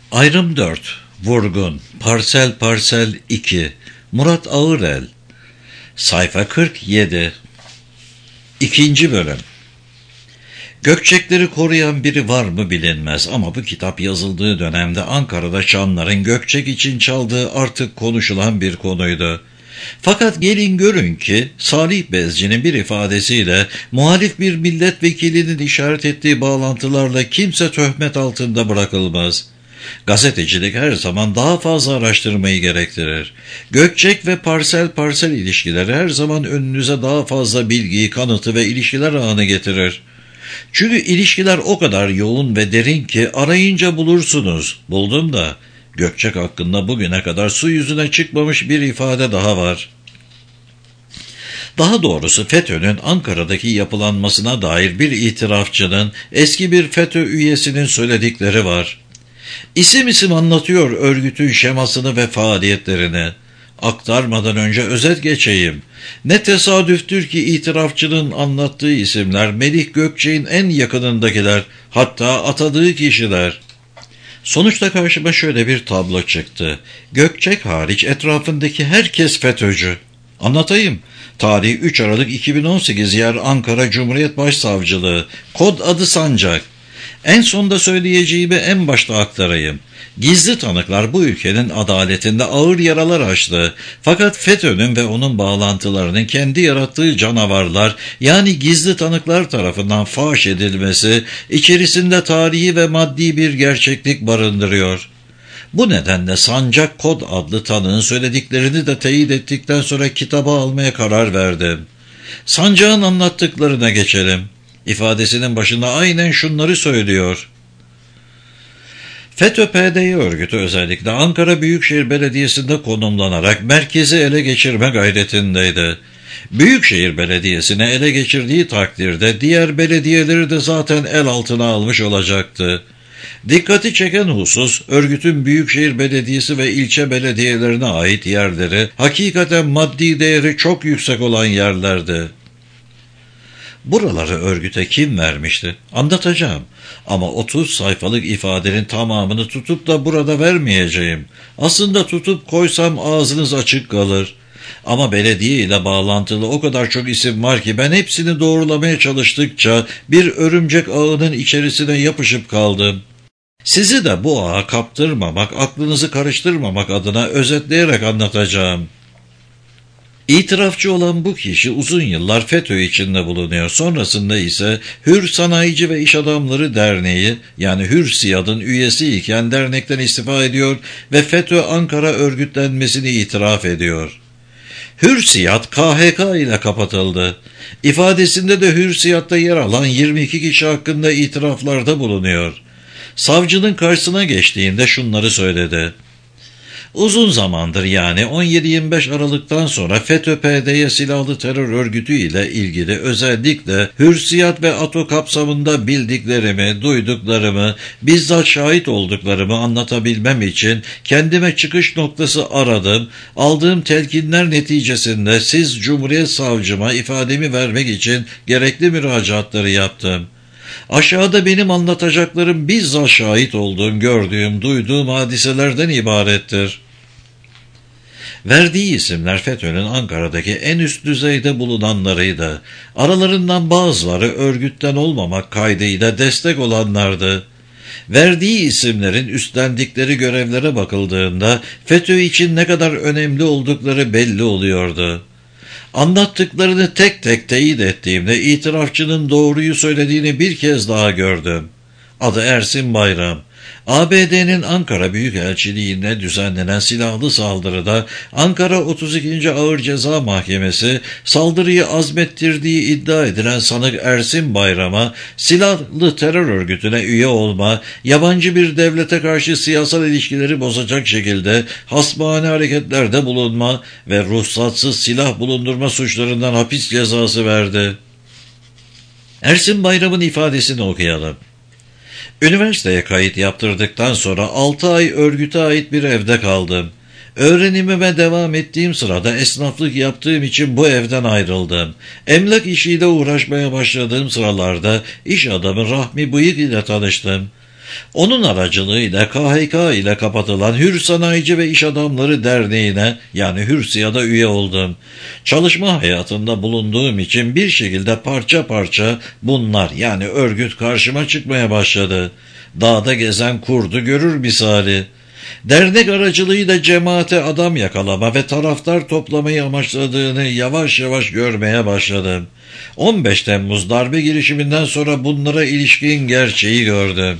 Ayrım 4. Vurgun. Parsel Parsel 2. Murat Ağırel. Sayfa 47. 2. Bölüm. Gökçekleri koruyan biri var mı bilinmez ama bu kitap yazıldığı dönemde Ankara'da çanların Gökçek için çaldığı artık konuşulan bir konuydu. Fakat gelin görün ki Salih Bezci'nin bir ifadesiyle muhalif bir milletvekilinin işaret ettiği bağlantılarla kimse töhmet altında bırakılmaz. Gazetecilik her zaman daha fazla araştırmayı gerektirir. Gökçek ve parsel parsel ilişkileri her zaman önünüze daha fazla bilgiyi, kanıtı ve ilişkiler ağını getirir. Çünkü ilişkiler o kadar yoğun ve derin ki arayınca bulursunuz. Buldum da Gökçek hakkında bugüne kadar su yüzüne çıkmamış bir ifade daha var. Daha doğrusu FETÖ'nün Ankara'daki yapılanmasına dair bir itirafçının, eski bir FETÖ üyesinin söyledikleri var. İsim isim anlatıyor örgütün şemasını ve faaliyetlerini. Aktarmadan önce özet geçeyim. Ne tesadüftür ki itirafçının anlattığı isimler Melih Gökçek'in en yakınındakiler, hatta atadığı kişiler. Sonuçta karşıma şöyle bir tablo çıktı. Gökçek hariç etrafındaki herkes FETÖ'cü. Anlatayım. Tarihi 3 Aralık 2018 yer Ankara Cumhuriyet Başsavcılığı. Kod adı Sancak. En sonda söyleyeceğimi en başta aktarayım. Gizli tanıklar bu ülkenin adaletinde ağır yaralar açtı. Fakat FETÖ'nün ve onun bağlantılarının kendi yarattığı canavarlar, yani gizli tanıklar tarafından faş edilmesi, içerisinde tarihi ve maddi bir gerçeklik barındırıyor. Bu nedenle Sancak Kod adlı tanığın söylediklerini de teyit ettikten sonra kitaba almaya karar verdim. Sancak'ın anlattıklarına geçelim. İfadesinin başında aynen şunları söylüyor. FETÖ-PDY örgütü özellikle Ankara Büyükşehir Belediyesi'nde konumlanarak merkezi ele geçirme gayretindeydi. Büyükşehir Belediyesi'ni ele geçirdiği takdirde diğer belediyeleri de zaten el altına almış olacaktı. Dikkati çeken husus, örgütün Büyükşehir Belediyesi ve ilçe belediyelerine ait yerleri hakikaten maddi değeri çok yüksek olan yerlerdi. Buraları örgüte kim vermişti? Anlatacağım. Ama 30 sayfalık ifadenin tamamını tutup da burada vermeyeceğim. Aslında tutup koysam ağzınız açık kalır. Ama belediye ile bağlantılı o kadar çok isim var ki ben hepsini doğrulamaya çalıştıkça bir örümcek ağının içerisine yapışıp kaldım. Sizi de bu ağa kaptırmamak, aklınızı karıştırmamak adına özetleyerek anlatacağım. İtirafçı olan bu kişi uzun yıllar FETÖ içinde bulunuyor. Sonrasında ise Hür Sanayici ve İş Adamları Derneği, yani Hürsiyad'ın üyesiyken dernekten istifa ediyor ve FETÖ Ankara örgütlenmesini itiraf ediyor. Hürsiyad KHK ile kapatıldı. İfadesinde de Hürsiyad'da yer alan 22 kişi hakkında itiraflarda bulunuyor. Savcının karşısına geçtiğinde şunları söyledi. Uzun zamandır, yani 17-25 Aralık'tan sonra FETÖ-PDY silahlı terör örgütü ile ilgili özellikle Hürsiyat ve ATO kapsamında bildiklerimi, duyduklarımı, bizzat şahit olduklarımı anlatabilmem için kendime çıkış noktası aradım. Aldığım telkinler neticesinde siz Cumhuriyet Savcıma ifademi vermek için gerekli müracaatları yaptım. Aşağıda benim anlatacaklarım bizzat şahit olduğum, gördüğüm, duyduğum hadiselerden ibarettir. Verdiği isimler FETÖ'nün Ankara'daki en üst düzeyde bulunanlarıydı. Aralarından bazıları örgütten olmamak kaydıyla destek olanlardı. Verdiği isimlerin üstlendikleri görevlere bakıldığında FETÖ için ne kadar önemli oldukları belli oluyordu. Anlattıklarını tek tek teyit ettiğimde itirafçının doğruyu söylediğini bir kez daha gördüm. Adı Ersin Bayram. ABD'nin Ankara Büyükelçiliğine düzenlenen silahlı saldırıda Ankara 32. Ağır Ceza Mahkemesi saldırıyı azmettirdiği iddia edilen sanık Ersin Bayram'a silahlı terör örgütüne üye olma, yabancı bir devlete karşı siyasal ilişkileri bozacak şekilde hasbihane hareketlerde bulunma ve ruhsatsız silah bulundurma suçlarından hapis cezası verdi. Ersin Bayram'ın ifadesini okuyalım. Üniversiteye kayıt yaptırdıktan sonra 6 ay örgüte ait bir evde kaldım. Öğrenimime devam ettiğim sırada esnaflık yaptığım için bu evden ayrıldım. Emlak işiyle uğraşmaya başladığım sıralarda iş adamı Rahmi Bıyık ile tanıştım. Onun aracılığıyla KHK ile kapatılan Hür Sanayici ve İş Adamları Derneği'ne yani Hürsiyat'a üye oldum. Çalışma hayatında bulunduğum için bir şekilde parça parça bunlar yani örgüt karşıma çıkmaya başladı. Dağda gezen kurdu görür misali. Dernek aracılığıyla cemaate adam yakalama ve taraftar toplamayı amaçladığını yavaş yavaş görmeye başladım. 15 Temmuz darbe girişiminden sonra bunlara ilişkin gerçeği gördüm.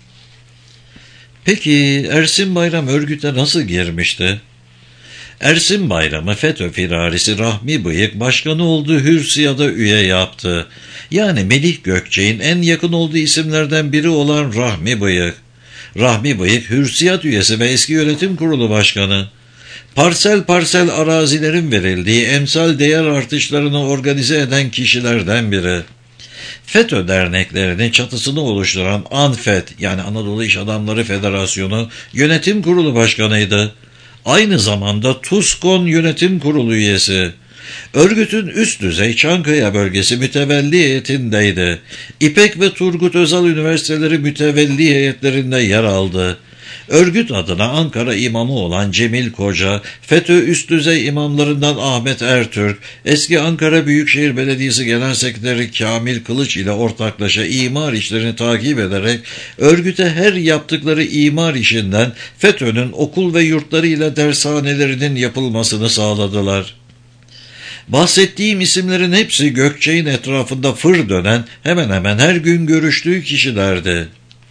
Peki Ersin Bayram örgüte nasıl girmişti? Ersin Bayram'ı FETÖ firarisi Rahmi Bıyık başkanı olduğu Hürsiyat'a üye yaptı. Yani Melih Gökçek'in en yakın olduğu isimlerden biri olan Rahmi Bıyık. Rahmi Bıyık Hürsiyat üyesi ve eski yönetim kurulu başkanı. Parsel parsel arazilerin verildiği emsal değer artışlarını organize eden kişilerden biri. FETÖ derneklerinin çatısını oluşturan ANFED yani Anadolu İş Adamları Federasyonu yönetim kurulu başkanıydı. Aynı zamanda TUSKON yönetim kurulu üyesi. Örgütün üst düzey Çankaya bölgesi mütevelli heyetindeydi. İpek ve Turgut Özal Üniversiteleri mütevelli heyetlerinde yer aldı. Örgüt adına Ankara imamı olan Cemil Koca, FETÖ üst düzey imamlarından Ahmet Ertürk, eski Ankara Büyükşehir Belediyesi Genel Sekreteri Kamil Kılıç ile ortaklaşa imar işlerini takip ederek örgüte her yaptıkları imar işinden FETÖ'nün okul ve yurtlarıyla dershanelerinin yapılmasını sağladılar. Bahsettiğim isimlerin hepsi Gökçek'in etrafında fır dönen hemen hemen her gün görüştüğü kişilerdi.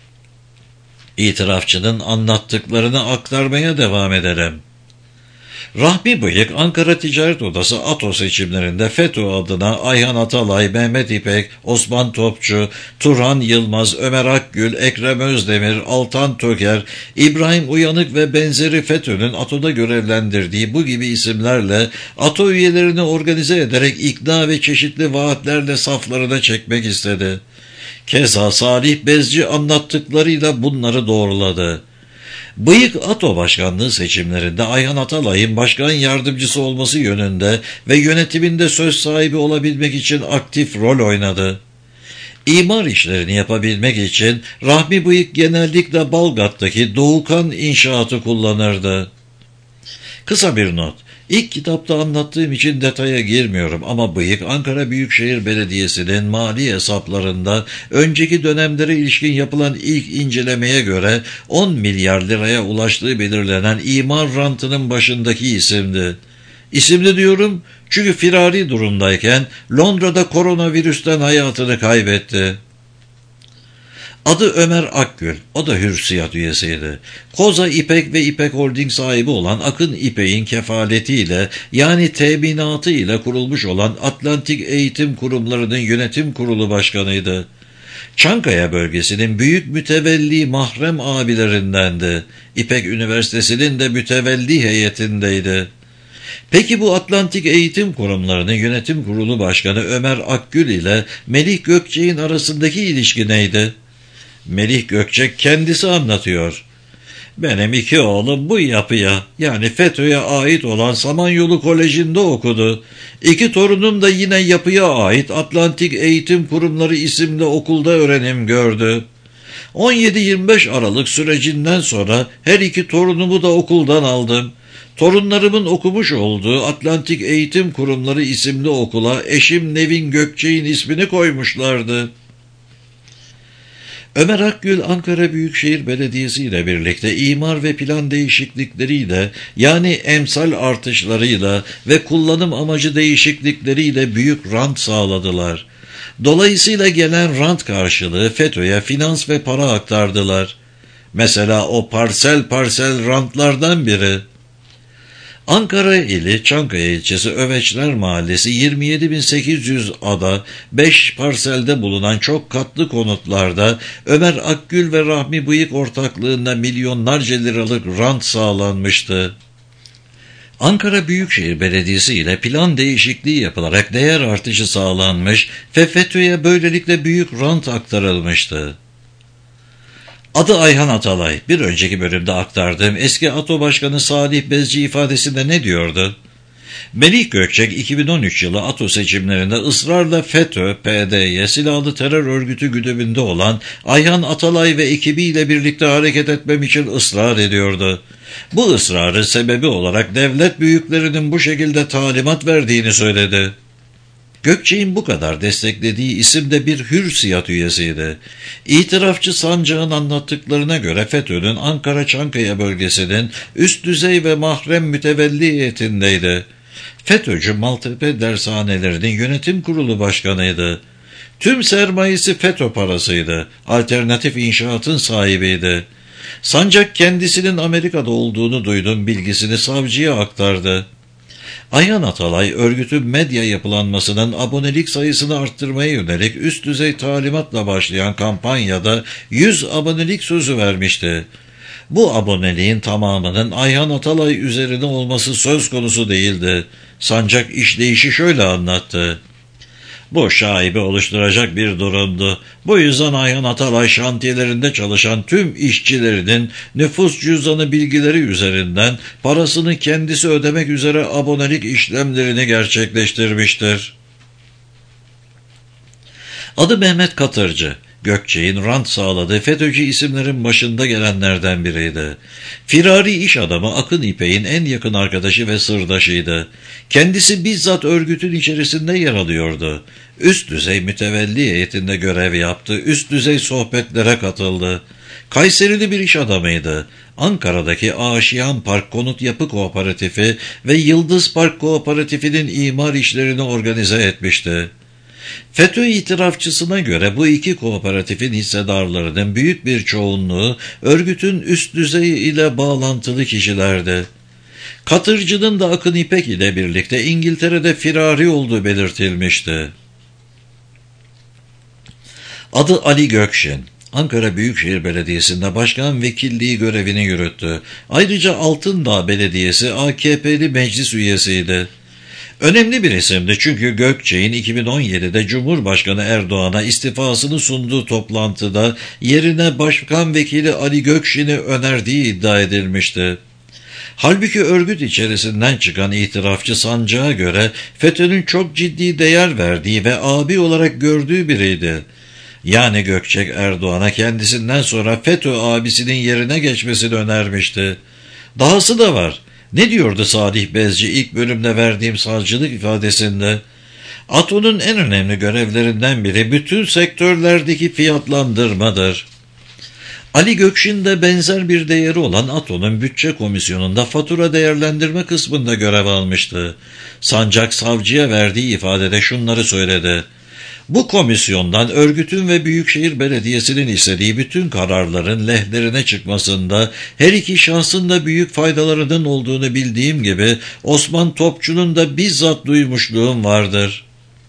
İtirafçının anlattıklarını aktarmaya devam ederim. Rahmi Bıyık Ankara Ticaret Odası ATO seçimlerinde FETÖ adına Ayhan Atalay, Mehmet İpek, Osman Topçu, Turhan Yılmaz, Ömer Akgül, Ekrem Özdemir, Altan Töker, İbrahim Uyanık ve benzeri FETÖ'nün ATO'da görevlendirdiği bu gibi isimlerle ATO üyelerini organize ederek ikna ve çeşitli vaatlerle saflarına çekmek istedi. Keza Salih Bezci anlattıklarıyla bunları doğruladı. Bıyık ATO başkanlığı seçimlerinde Ayhan Atalay'ın başkan yardımcısı olması yönünde ve yönetiminde söz sahibi olabilmek için aktif rol oynadı. İmar işlerini yapabilmek için Rahmi Bıyık genellikle Balgat'taki Doğukan İnşaatı kullanırdı. Kısa bir not. İlk kitapta anlattığım için detaya girmiyorum ama Bıyık Ankara Büyükşehir Belediyesi'nin mali hesaplarında önceki dönemlere ilişkin yapılan ilk incelemeye göre 10 milyar liraya ulaştığı belirlenen imar rantının başındaki isimdi. İsimli diyorum çünkü firari durumdayken Londra'da koronavirüsten hayatını kaybetti. Adı Ömer Akgül, o da Hürsiyat üyesiydi. Koza İpek ve İpek Holding sahibi olan Akın İpek'in kefaletiyle yani teminatı ile kurulmuş olan Atlantik Eğitim Kurumları'nın yönetim kurulu başkanıydı. Çankaya bölgesinin büyük mütevelli mahrem abilerindendi. İpek Üniversitesi'nin de mütevelli heyetindeydi. Peki bu Atlantik Eğitim Kurumları'nın yönetim kurulu başkanı Ömer Akgül ile Melih Gökçek'in arasındaki ilişki neydi? Melih Gökçek kendisi anlatıyor. Benim 2 oğlum bu yapıya yani FETÖ'ye ait olan Samanyolu Koleji'nde okudu. 2 torunum da yine yapıya ait Atlantik Eğitim Kurumları isimli okulda öğrenim gördü. 17-25 Aralık sürecinden sonra her 2 torunumu da okuldan aldım. Torunlarımın okumuş olduğu Atlantik Eğitim Kurumları isimli okula eşim Nevin Gökçek'in ismini koymuşlardı. Ömer Akgül Ankara Büyükşehir Belediyesi ile birlikte imar ve plan değişiklikleriyle yani emsal artışlarıyla ve kullanım amacı değişiklikleriyle büyük rant sağladılar. Dolayısıyla gelen rant karşılığı FETÖ'ye finans ve para aktardılar. Mesela o parsel parsel rantlardan biri. Ankara ili Çankaya ilçesi Öveçler Mahallesi 27.800 ada 5 parselde bulunan çok katlı konutlarda Ömer Akgül ve Rahmi Bıyık ortaklığında milyonlarca liralık rant sağlanmıştı. Ankara Büyükşehir Belediyesi ile plan değişikliği yapılarak değer artışı sağlanmış ve FETÖ'ye böylelikle büyük rant aktarılmıştı. Adı Ayhan Atalay. Bir önceki bölümde aktardığım eski ATO Başkanı Salih Bezci ifadesinde ne diyordu? Melih Gökçek 2013 yılı ATO seçimlerinde ısrarla FETÖ, PDY silahlı terör örgütü güdümünde olan Ayhan Atalay ve ekibiyle birlikte hareket etmem için ısrar ediyordu. Bu ısrarı sebebi olarak devlet büyüklerinin bu şekilde talimat verdiğini söyledi. Gökçek'in bu kadar desteklediği isim de bir Hürsiyat üyesiydi. İtirafçı Sancak'ın anlattıklarına göre FETÖ'nün Ankara-Çankaya bölgesinin üst düzey ve mahrem mütevelli heyetindeydi. FETÖ'cü Maltepe dershanelerinin yönetim kurulu başkanıydı. Tüm sermayesi FETÖ parasıydı. Alternatif inşaatın sahibiydi. Sancak kendisinin Amerika'da olduğunu duydum bilgisini savcıya aktardı. Ayhan Atalay, örgütün medya yapılanmasının abonelik sayısını arttırmaya yönelik üst düzey talimatla başlayan kampanyada 100 abonelik sözü vermişti. Bu aboneliğin tamamının Ayhan Atalay üzerine olması söz konusu değildi. Sancak işleyişi şöyle anlattı. Bu şaibe oluşturacak bir durumdu. Bu yüzden Ayhan Atalay şantiyelerinde çalışan tüm işçilerinin nüfus cüzdanı bilgileri üzerinden parasını kendisi ödemek üzere abonelik işlemlerini gerçekleştirmiştir. Adı Mehmet Katırcı. Gökçek'in rant sağladığı FETÖ'cü isimlerin başında gelenlerden biriydi. Firari iş adamı Akın İpek'in en yakın arkadaşı ve sırdaşıydı. Kendisi bizzat örgütün içerisinde yer alıyordu. Üst düzey mütevelli heyetinde görev yaptı, üst düzey sohbetlere katıldı. Kayserili bir iş adamıydı. Ankara'daki Aşiyan Park Konut Yapı Kooperatifi ve Yıldız Park Kooperatifi'nin imar işlerini organize etmişti. FETÖ itirafçısına göre bu iki kooperatifin hissedarlarının büyük bir çoğunluğu örgütün üst düzeyi ile bağlantılı kişilerdi. Katırcı'nın da Akın İpek ile birlikte İngiltere'de firari olduğu belirtilmişti. Adı Ali Gökşin. Ankara Büyükşehir Belediyesi'nde başkan vekilliği görevini yürüttü. Ayrıca Altındağ Belediyesi AKP'li meclis üyesiydi. Önemli bir isimdi çünkü Gökçek'in 2017'de Cumhurbaşkanı Erdoğan'a istifasını sunduğu toplantıda yerine Başkan Vekili Ali Gökşin'i önerdiği iddia edilmişti. Halbuki örgüt içerisinden çıkan itirafçı Sancak'a göre FETÖ'nün çok ciddi değer verdiği ve abi olarak gördüğü biriydi. Yani Gökçek Erdoğan'a kendisinden sonra FETÖ abisinin yerine geçmesini önermişti. Dahası da var. Ne diyordu Salih Bezci ilk bölümde verdiğim savcılık ifadesinde? ATO'nun en önemli görevlerinden biri bütün sektörlerdeki fiyatlandırmadır. Ali Gökşin de benzer bir değeri olan ATO'nun bütçe komisyonunda fatura değerlendirme kısmında görev almıştı. Sancak savcıya verdiği ifadede şunları söyledi. Bu komisyondan örgütün ve Büyükşehir Belediyesi'nin istediği bütün kararların lehlerine çıkmasında her iki şahsın da büyük faydalarının olduğunu bildiğim gibi Osman Topçu'nun da bizzat duymuşluğum vardır.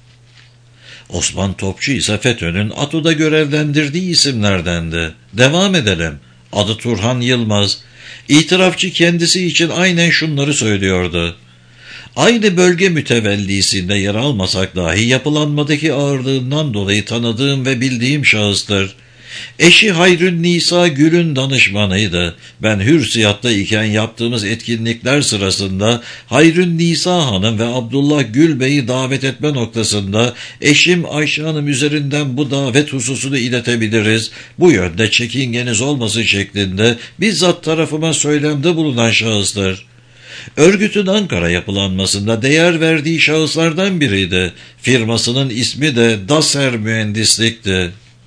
Osman Topçu ise FETÖ'nün ATO'da görevlendirdiği isimlerdendi. Devam edelim. Adı Turhan Yılmaz. İtirafçı kendisi için aynen şunları söylüyordu. Aynı bölge mütevellisinde yer almasak dahi yapılanmadaki ağırlığından dolayı tanıdığım ve bildiğim şahıstır. Eşi Hayrün Nisa Gül'ün danışmanıydı. Ben Hürsiyat'ta iken yaptığımız etkinlikler sırasında Hayrün Nisa Hanım ve Abdullah Gül Bey'i davet etme noktasında eşim Ayşe Hanım üzerinden bu davet hususunu iletebiliriz. Bu yönde çekingeniz olmasın şeklinde bizzat tarafıma söylemde bulunan şahıstır. Örgütün Ankara yapılanmasında değer verdiği şahıslardan biriydi. Firmasının ismi de Daser Mühendislik'ti.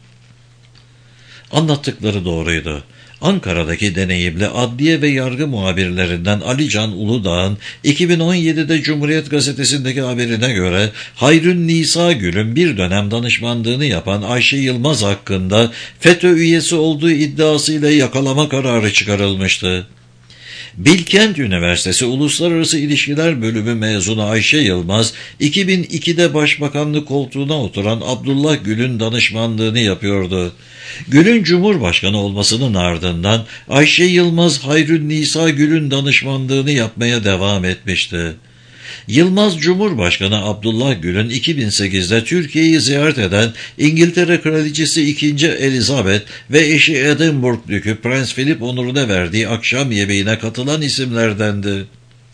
Anlattıkları doğruydu. Ankara'daki deneyimli adliye ve yargı muhabirlerinden Ali Can Uludağ'ın 2017'de Cumhuriyet Gazetesi'ndeki haberine göre Hayrün Nisa Gül'ün bir dönem danışmanlığını yapan Ayşe Yılmaz hakkında FETÖ üyesi olduğu iddiasıyla yakalama kararı çıkarılmıştı. Bilkent Üniversitesi Uluslararası İlişkiler Bölümü mezunu Ayşe Yılmaz, 2002'de başbakanlık koltuğuna oturan Abdullah Gül'ün danışmanlığını yapıyordu. Gül'ün Cumhurbaşkanı olmasının ardından Ayşe Yılmaz, Hayrün Nisa Gül'ün danışmanlığını yapmaya devam etmişti. Yılmaz, Cumhurbaşkanı Abdullah Gül'ün 2008'de Türkiye'yi ziyaret eden İngiltere Kraliçesi II. Elizabeth ve eşi Edinburgh Dükü Prens Philip onuruna verdiği akşam yemeğine katılan isimlerdendi.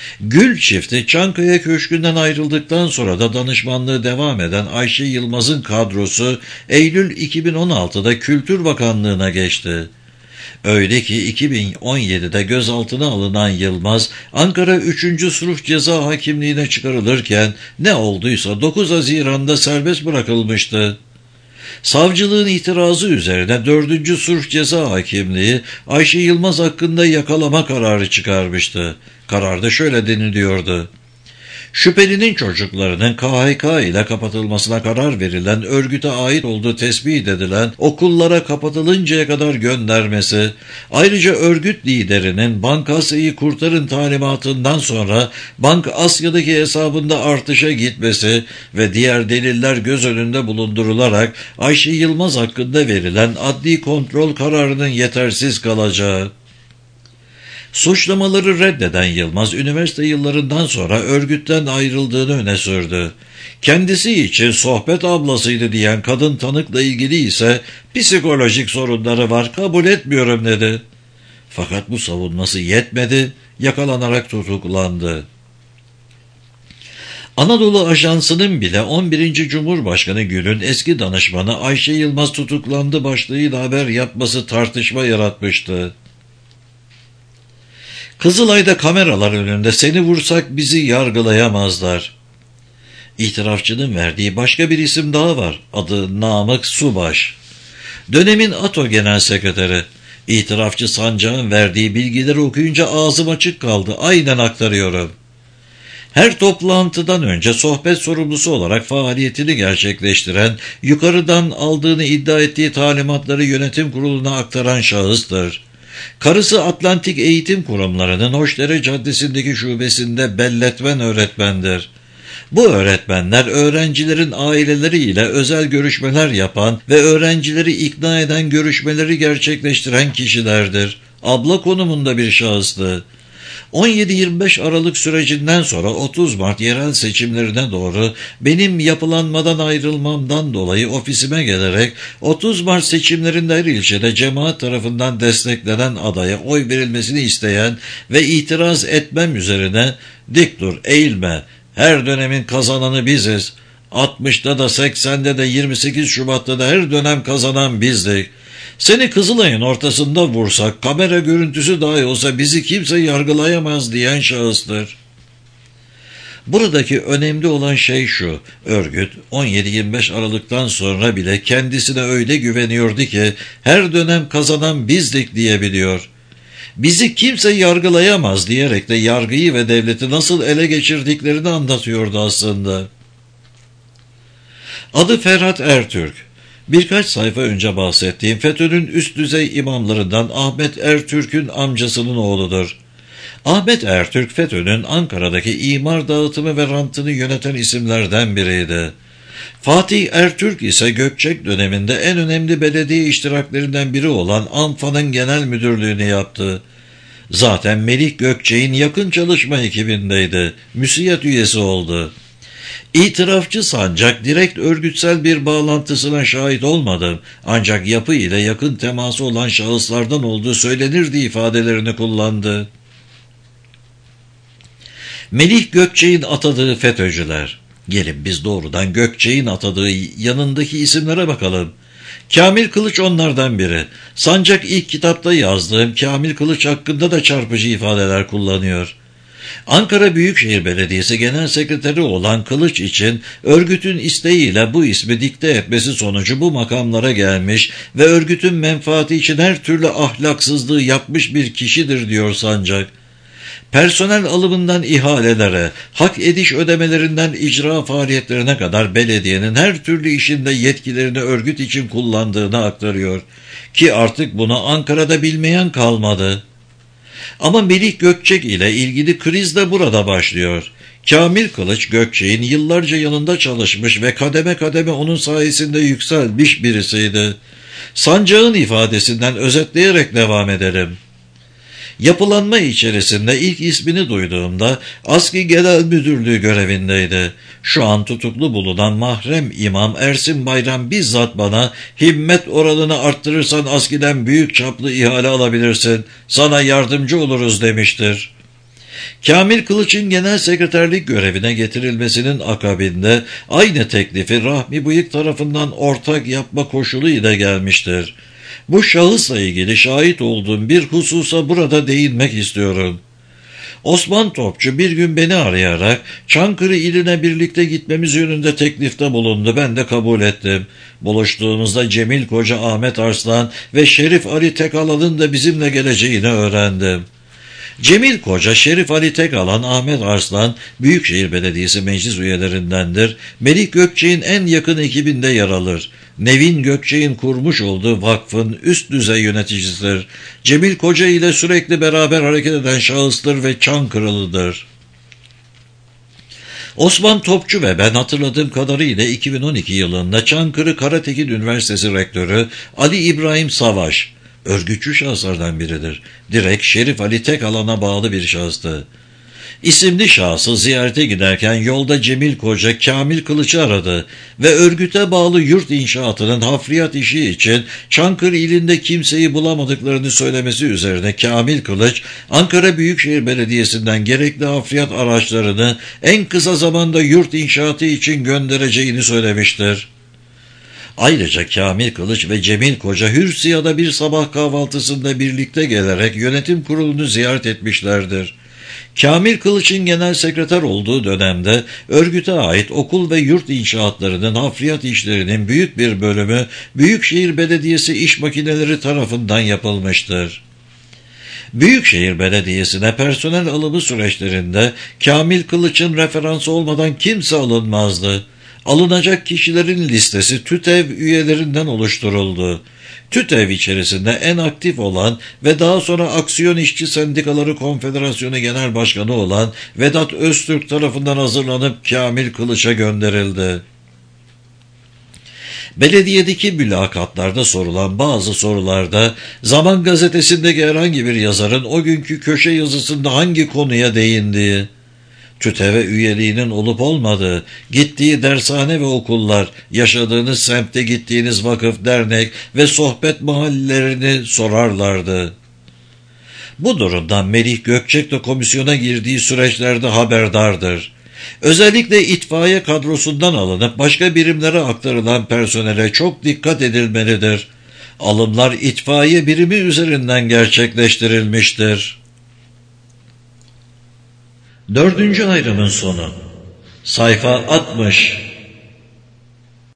Gül çifti Çankaya Köşkü'nden ayrıldıktan sonra da danışmanlığı devam eden Ayşe Yılmaz'ın kadrosu Eylül 2016'da Kültür Bakanlığı'na geçti. Öyle ki 2017'de gözaltına alınan Yılmaz, Ankara 3. Sulh Ceza Hakimliği'ne çıkarılırken ne olduysa 9 Haziran'da serbest bırakılmıştı. Savcılığın itirazı üzerine 4. Sulh Ceza Hakimliği Ayşe Yılmaz hakkında yakalama kararı çıkarmıştı. Kararda şöyle deniliyordu: şüphelinin çocuklarının KHK ile kapatılmasına karar verilen, örgüte ait olduğu tespit edilen okullara kapatılıncaya kadar göndermesi, ayrıca örgüt liderinin Bank Asya'yı kurtarın talimatından sonra Bank Asya'daki hesabında artışa gitmesi ve diğer deliller göz önünde bulundurularak Ayşe Yılmaz hakkında verilen adli kontrol kararının yetersiz kalacağı. Suçlamaları reddeden Yılmaz, üniversite yıllarından sonra örgütten ayrıldığını öne sürdü. Kendisi için sohbet ablasıydı diyen kadın tanıkla ilgili ise psikolojik sorunları var, kabul etmiyorum dedi. Fakat bu savunması yetmedi, yakalanarak tutuklandı. Anadolu Ajansı'nın bile 11. Cumhurbaşkanı Gül'ün eski danışmanı Ayşe Yılmaz tutuklandı başlığıyla haber yapması tartışma yaratmıştı. Kızılay'da kameralar önünde seni vursak bizi yargılayamazlar. İtirafçının verdiği başka bir isim daha var. Adı Namık Subaş. Dönemin ATO Genel Sekreteri. İtirafçı Sancak'ın verdiği bilgileri okuyunca ağzım açık kaldı. Aynen aktarıyorum. Her toplantıdan önce sohbet sorumlusu olarak faaliyetini gerçekleştiren, yukarıdan aldığını iddia ettiği talimatları yönetim kuruluna aktaran şahıstır. Karısı Atlantik Eğitim Kurumları'nın Hoşdere Caddesi'ndeki şubesinde belletmen öğretmendir. Bu öğretmenler öğrencilerin aileleriyle özel görüşmeler yapan ve öğrencileri ikna eden görüşmeleri gerçekleştiren kişilerdir. Abla konumunda bir şahıstı. 17-25 Aralık sürecinden sonra 30 Mart yerel seçimlerine doğru benim yapılanmadan ayrılmamdan dolayı ofisime gelerek 30 Mart seçimlerinde her ilçede cemaat tarafından desteklenen adaya oy verilmesini isteyen ve itiraz etmem üzerine "dik dur, eğilme, her dönemin kazananı biziz, 60'da da 80'de de 28 Şubat'ta da her dönem kazanan bizdik. Seni Kızılay'ın ortasında vursak, kamera görüntüsü dahi olsa bizi kimse yargılayamaz" diyen şahıstır. Buradaki önemli olan şey şu: örgüt 17-25 Aralık'tan sonra bile kendisine öyle güveniyordu ki her dönem kazanan bizdik diyebiliyor. Bizi kimse yargılayamaz diyerek de yargıyı ve devleti nasıl ele geçirdiklerini anlatıyordu aslında. Adı Ferhat Ertürk. Birkaç sayfa önce bahsettiğim FETÖ'nün üst düzey imamlarından Ahmet Ertürk'ün amcasının oğludur. Ahmet Ertürk, FETÖ'nün Ankara'daki imar dağıtımı ve rantını yöneten isimlerden biriydi. Fatih Ertürk ise Gökçek döneminde en önemli belediye iştiraklerinden biri olan ANFA'nın genel müdürlüğünü yaptı. Zaten Melih Gökçek'in yakın çalışma ekibindeydi, müsiyet üyesi oldu. İtirafçı Sancak direkt örgütsel bir bağlantısına şahit olmadım, ancak yapı ile yakın teması olan şahıslardan olduğu söylenirdi ifadelerini kullandı. Melih Gökçek'in atadığı FETÖ'cüler. Gelin biz doğrudan Gökçek'in atadığı yanındaki isimlere bakalım. Kamil Kılıç onlardan biri. Sancak ilk kitapta yazdığım Kamil Kılıç hakkında da çarpıcı ifadeler kullanıyor. Ankara Büyükşehir Belediyesi Genel Sekreteri olan Kılıç için örgütün isteğiyle bu ismi dikte etmesi sonucu bu makamlara gelmiş ve örgütün menfaati için her türlü ahlaksızlığı yapmış bir kişidir diyor Sancak. Personel alımından ihalelere, hak ediş ödemelerinden icra faaliyetlerine kadar belediyenin her türlü işinde yetkilerini örgüt için kullandığını aktarıyor. Ki artık bunu Ankara'da bilmeyen kalmadı. Ama Melih Gökçek ile ilgili kriz de burada başlıyor. Kamil Kılıç, Gökçek'in yıllarca yanında çalışmış ve kademe kademe onun sayesinde yükselmiş birisiydi. Sancak'ın ifadesinden özetleyerek devam edelim. Yapılanma içerisinde ilk ismini duyduğumda ASKİ Genel Müdürlüğü görevindeydi. Şu an tutuklu bulunan mahrem imam Ersin Bayram bizzat bana "himmet oranını arttırırsan ASKİ'den büyük çaplı ihale alabilirsin, sana yardımcı oluruz" demiştir. Kamil Kılıç'ın genel sekreterlik görevine getirilmesinin akabinde aynı teklifi Rahmi Bıyık tarafından ortak yapma koşulu ile gelmiştir. Bu şahısla ilgili şahit olduğum bir hususa burada değinmek istiyorum. Osman Topçu bir gün beni arayarak Çankırı iline birlikte gitmemiz yönünde teklifte bulundu. Ben de kabul ettim. Buluştuğumuzda Cemil Koca, Ahmet Arslan ve Şerif Ali Tekalan'ın da bizimle geleceğini öğrendim. Cemil Koca, Şerif Ali Tekalan, Ahmet Arslan, Büyükşehir Belediyesi meclis üyelerindendir. Melik Gökçek'in en yakın ekibinde yer alır. Nevin Gökçek'in kurmuş olduğu vakfın üst düzey yöneticisidir. Cemil Koca ile sürekli beraber hareket eden şahıstır ve Çankırılıdır. Osman Topçu ve ben hatırladığım kadarıyla 2012 yılında Çankırı Karatekin Üniversitesi Rektörü Ali İbrahim Savaş, örgütçü şahıslardan biridir. Direkt Şerif Ali Tekalan'a bağlı bir şahıstı. İsimli şahsı ziyarete giderken yolda Cemil Koca Kamil Kılıç'ı aradı ve örgüte bağlı yurt inşaatının hafriyat işi için Çankırı ilinde kimseyi bulamadıklarını söylemesi üzerine Kamil Kılıç, Ankara Büyükşehir Belediyesi'nden gerekli hafriyat araçlarını en kısa zamanda yurt inşaatı için göndereceğini söylemiştir. Ayrıca Kamil Kılıç ve Cemil Koca Hürsiya'da bir sabah kahvaltısında birlikte gelerek yönetim kurulunu ziyaret etmişlerdir. Kamil Kılıç'ın genel sekreter olduğu dönemde örgüte ait okul ve yurt inşaatlarının hafriyat işlerinin büyük bir bölümü Büyükşehir Belediyesi iş makineleri tarafından yapılmıştır. Büyükşehir Belediyesi'ne personel alımı süreçlerinde Kamil Kılıç'ın referansı olmadan kimse alınmazdı. Alınacak kişilerin listesi TÜTEV üyelerinden oluşturuldu. TÜTEV içerisinde en aktif olan ve daha sonra Aksiyon İşçi Sendikaları Konfederasyonu Genel Başkanı olan Vedat Öztürk tarafından hazırlanıp Kamil Kılıç'a gönderildi. Belediyedeki mülakatlarda sorulan bazı sorularda Zaman Gazetesi'ndeki herhangi bir yazarın o günkü köşe yazısında hangi konuya değindiği, TÜTEV'e üyeliğinin olup olmadığı, gittiği dershane ve okullar, yaşadığınız semtte gittiğiniz vakıf, dernek ve sohbet mahallelerini sorarlardı. Bu durumdan Melih Gökçek de komisyona girdiği süreçlerde haberdardır. Özellikle itfaiye kadrosundan alınıp başka birimlere aktarılan personele çok dikkat edilmelidir. Alımlar itfaiye birimi üzerinden gerçekleştirilmiştir. 4. ayrımın sonu. Sayfa 60.